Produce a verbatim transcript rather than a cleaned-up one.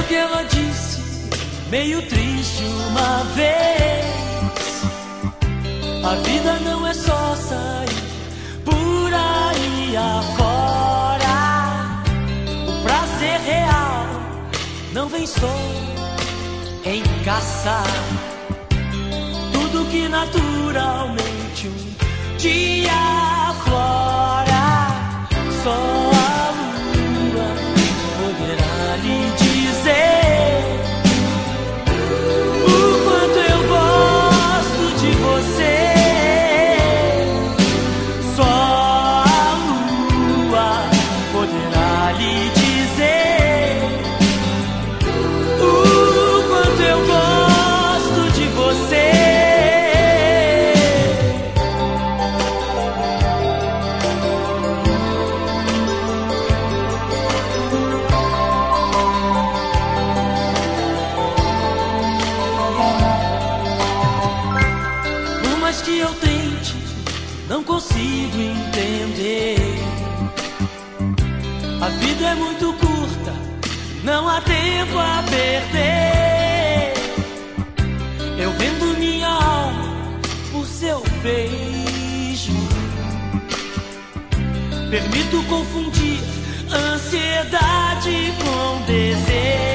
que ela disse, meio triste uma vez: a vida não é só sair por aí afora. O prazer real não vem só em caçar tudo que naturalmente um dia aflora. Só a lua poderá lhe dizer o quanto eu gosto de você. Só a lua poderá lhe dizer o quanto eu gosto de você. Que eu tente, não consigo entender. A vida é muito curta, não há tempo a perder. Eu vendo minha alma por seu beijo, permito confundir ansiedade com desejo.